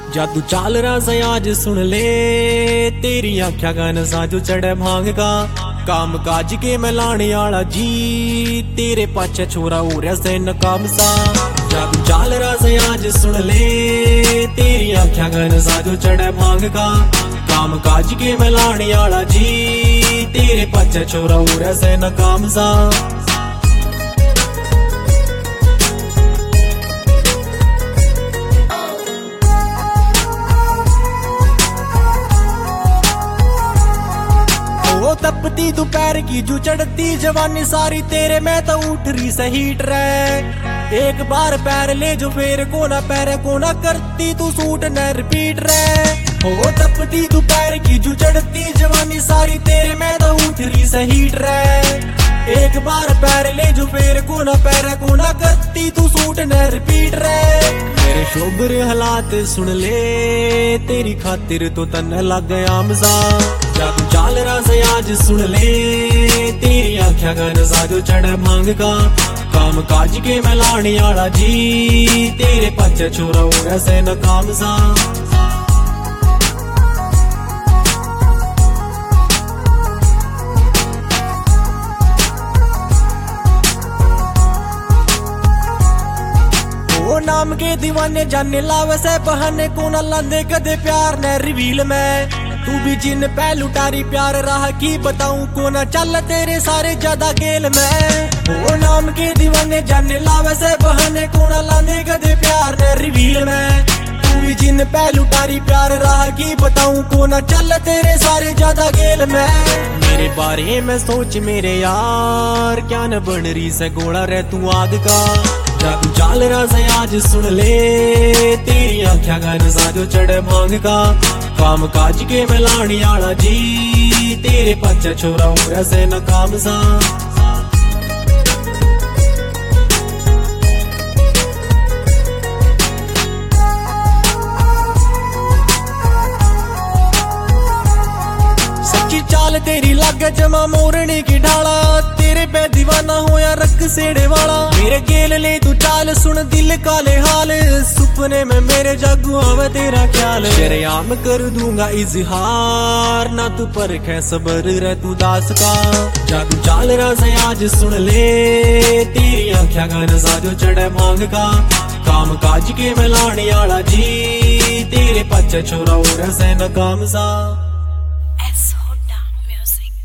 जादू चाल रहा आज सुन ले, तेरी आख्या का नशा जो चढ़े भांग का। काम काज के मैं लाने आला जी, तेरे पाछे छोरा हो रहा से नकाम सा। जादू चाल रहा आज सुन ले, तेरी आख्या का नशा जो चढ़े भांग का। काम काज के मैं लाने आला जी, तेरे पाछे छोरा हो रहा से नकाम सा। तपती दोपहर की जो चढ़ती जवानी सारी, तेरे में तो उठ रही से हीट रे। एक बार पैर ले जो फेर को ना पैर को ना करती तू सूट न रिपीट रे। हो तपती दोपहर की जो चढ़ती जवानी सारी, तेरे में तो उठ रही से हीट रे। एक बार पैर ले जो फेर को ना पैर को ना करती तू सूट न रिपीट रे। मेरे शोभर हालात सुन ले, तेरी खातिर तो तन लग गया मजा। जादू चाल रहा आज सुन ले, तेरी आख्या का नशा जो चढ़े भांग का। काम काज के मैं लाने आला जी, तेरे पाछे छोरा हो रहा से नकाम सा। नाम के दीवाने जाने लावे से बहाने को न लांदे कदे प्यार न रिवील में। तू भी जिन पहलू टारी प्यार रहा की बताऊं को न चल तेरे सारे ज्यादा गेल में। वो नाम के दीवाने जाने लावे से बहाने को न लांदे कदे प्यार न रिवील में। तू भी जिन पहलू टारी प्यार रहा की बताऊं को न चल तेरे सारे ज्यादा गेल में। मेरे बारे में सोच मेरे यार, क्या न बन रही से गोला रह तू आग का। जादू चाल रहा आज सुन ले, तेरी आख्या का नशा जो चढ़े भांग का। काम काज के मैं लाने आला जी, तेरे पाछे छोरा हो रहा से नकाम सा। सच्ची चाल तेरी लागे जमा मोरनी की ढाला, तेरे पे दीवाना होया रख सेड़े वाला। मेरे गेल ले तू चाल सुन दिल काले हाल, सुपने में मेरे जागू आवे तेरा ख्याल। शरेआम कर दूंगा इजहार, ना तू परखे सबर रह तू दास का। जादू चाल रहा आज सुन ले, तेरी आख्या का नशा जो चढ़े भांग का। काम काज के मैं लाने आला जी, तेरे पाछे छोरा हो रहा से नकाम सा। S Hoda Music।